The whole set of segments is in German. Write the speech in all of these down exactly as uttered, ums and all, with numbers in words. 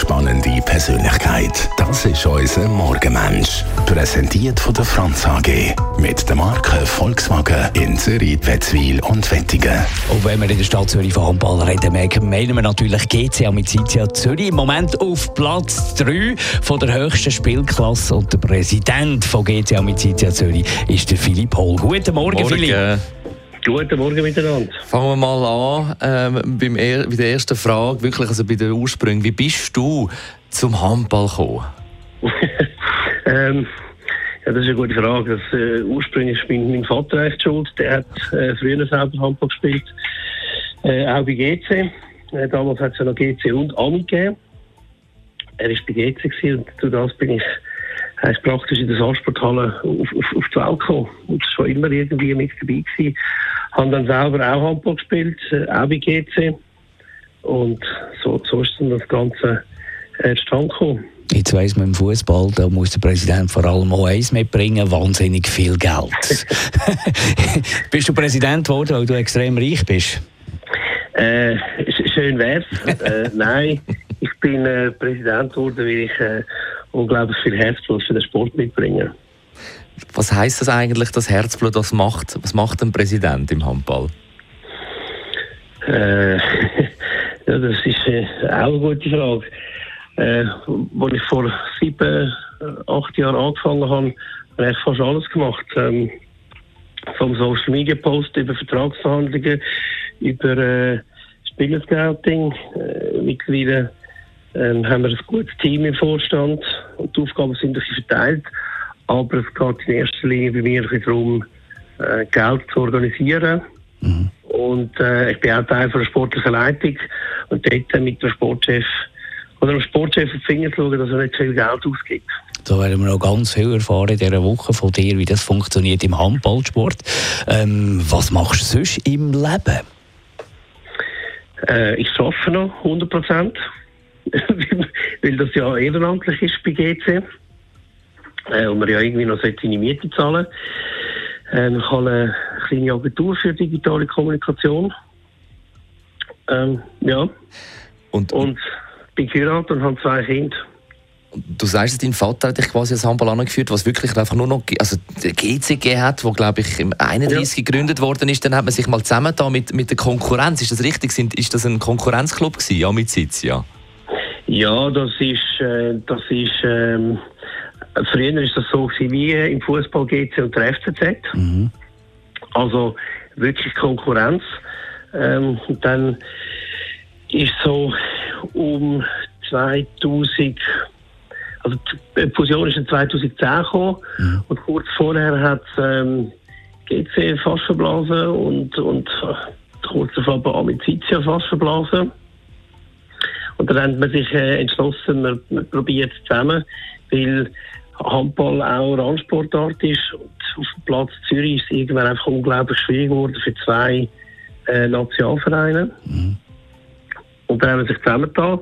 spannende Persönlichkeit. Das ist unser Morgenmensch. Präsentiert von der Franz A G. Mit der Marke Volkswagen in Zürich, Wetzwil und Wettingen. Und wenn wir in der Stadt Zürich von Handball reden, meinen wir natürlich G C Amicizia Zürich. Im Moment auf Platz drei von der höchsten Spielklasse. Und der Präsident von G C Amicizia Zürich ist der Philipp Hohl. Guten Morgen, Morgen. Philipp. Guten Morgen miteinander. Fangen wir mal an ähm, beim er- bei der ersten Frage, wirklich also bei den Ursprüngen. Wie bist du zum Handball gekommen? ähm, ja, das ist eine gute Frage. Das, äh, ursprünglich ist mein, mein Vater eigentlich schuld. Der hat äh, früher selber Handball gespielt, äh, auch bei G C. Äh, damals hat es ja noch G C und Ami gegeben. Er war bei G C gewesen, und durch das bin ich heißt praktisch in der Saalsporthalle auf, auf, auf die Welt gekommen. Und schon immer irgendwie mit dabei gewesen. Habe dann selber auch Handball gespielt, äh, auch bei G C. Und so, so ist dann das Ganze äh, zustande gekommen. Jetzt weiss man im Fußball, da muss der Präsident vor allem auch eins mitbringen, wahnsinnig viel Geld. Bist du Präsident geworden, weil du extrem reich bist? Äh, schön wär's. äh, nein, ich bin äh, Präsident geworden, weil ich äh, unglaublich viel Herzblut für den Sport mitbringe. Was heisst das eigentlich, das Herzblut, was macht, was macht ein Präsident im Handball? Äh, ja, das ist äh, auch eine gute Frage. Äh, als ich vor sieben, acht Jahren angefangen habe, habe ich fast alles gemacht. Ähm, vom Social Media Post über Vertragsverhandlungen, über äh, Spielerscouting. Äh, mittlerweile ähm, haben wir ein gutes Team im Vorstand und die Aufgaben sind ein bisschen verteilt. Aber es geht in erster Linie bei mir darum, äh, Geld zu organisieren. Mhm. Und äh, ich bin auch Teil von der sportlichen Leitung und dort mit dem Sportchef oder dem Sportchef auf die Finger zu schauen, dass er nicht viel Geld ausgibt. Da werden wir noch ganz viel erfahren in dieser Woche von dir, wie das funktioniert im Handballsport. Ähm, was machst du sonst im Leben? Äh, ich arbeite noch hundert Prozent, weil das ja ehrenamtlich ist bei G C. Äh, und man ja irgendwie noch seine Miete zahlen. Ähm, ich habe eine kleine Agentur für digitale Kommunikation. Ähm, ja. Und, und bin geheiratet und habe zwei Kinder. Du sagst, dein Vater hat dich quasi als Handball angeführt, was wirklich einfach nur noch, also der G C G hat, wo glaube ich im einunddreißig ja. gegründet worden ist. Dann hat man sich mal zusammengetan mit, mit der Konkurrenz. Ist das richtig? Ist das ein Konkurrenzclub gewesen, Amicizia? Ja, das ist, äh, das ist, ähm, früher ist das so gewesen wie im Fußball G C und der F C Z. Mhm. Also wirklich Konkurrenz. Ähm, und dann ist so um zweitausend, also die Fusion ist in zweitausendzehn gekommen, mhm. und kurz vorher hat ähm, G C fast verblasen und, und kurz davor Amicizia fast verblasen. Und dann hat man sich äh, entschlossen, man, man probiert zusammen, weil Handball auch Randsportart ist. Und auf dem Platz Zürich ist es irgendwann einfach unglaublich schwierig geworden für zwei äh, Nationalvereine. Mhm. Und dann haben wir sich zusammengetan.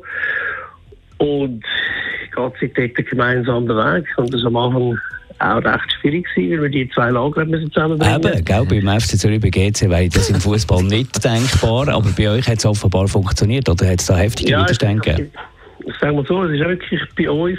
Und geht sich dort gemeinsam den Weg. Und das war am Anfang auch recht schwierig gewesen, weil wir die zwei Lager zusammenbringen. Eben, gell, beim F C Zürich, bei G C wäre das im Fußball nicht denkbar, aber bei euch hat es offenbar funktioniert, oder hat es da heftige ja, Widerstände gegeben? Ich sage mal so, es ist wirklich bei uns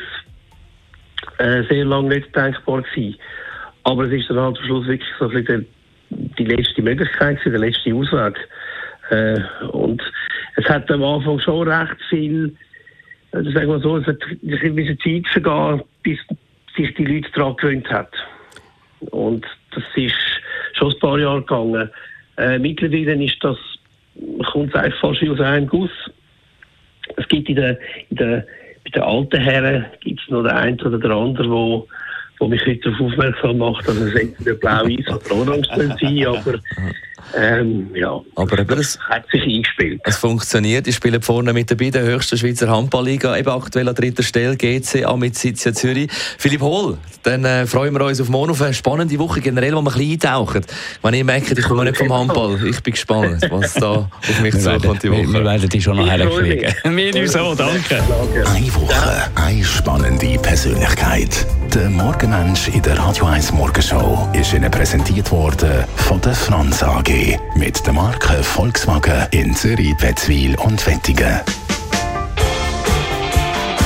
äh, sehr lange nicht denkbar gewesen. Aber es ist dann halt am Schluss wirklich so ein bisschen die letzte Möglichkeit gewesen, der letzte Ausweg. Äh, und es hat am Anfang schon recht viel, also sagen wir so, es hat ein bisschen Zeit vergehen, bis sich die Leute daran gewöhnt haben. Und das ist schon ein paar Jahre gegangen. Äh, mittlerweile ist das, kommt es eigentlich fast wie aus einem Guss. Es gibt in der, in der, bei den alten Herren gibt es noch den einen oder den anderen, wo, wo mich heute darauf aufmerksam macht, dass es entweder blau-weiß oder orange sein, aber ähm, ja, aber eben das hat sich eingespielt. Es funktioniert, ich spiele vorne mit dabei, der höchsten Schweizer Handballliga, eben aktuell an dritter Stelle, G C Amicizia Zürich. Philipp Hohl, dann äh, freuen wir uns auf morgen auf eine spannende Woche, generell, wo wir ein bisschen eintauchen. Wenn ihr merkt, ich komme nicht vom Handball, ich bin gespannt, was da auf mich zukommt die Woche. Wir, wir werden die schon noch herkriegen. Wir uns so, danke. Eine Woche, eine spannende Persönlichkeit. Der Morgenmensch in der Radio eins Morgenshow ist Ihnen präsentiert worden von der Franz A G mit der Marke Volkswagen in Zürich, Wetzwil und Wettingen.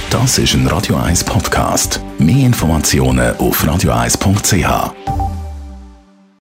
Das ist ein Radio eins Podcast. Mehr Informationen auf radio eins punkt c h.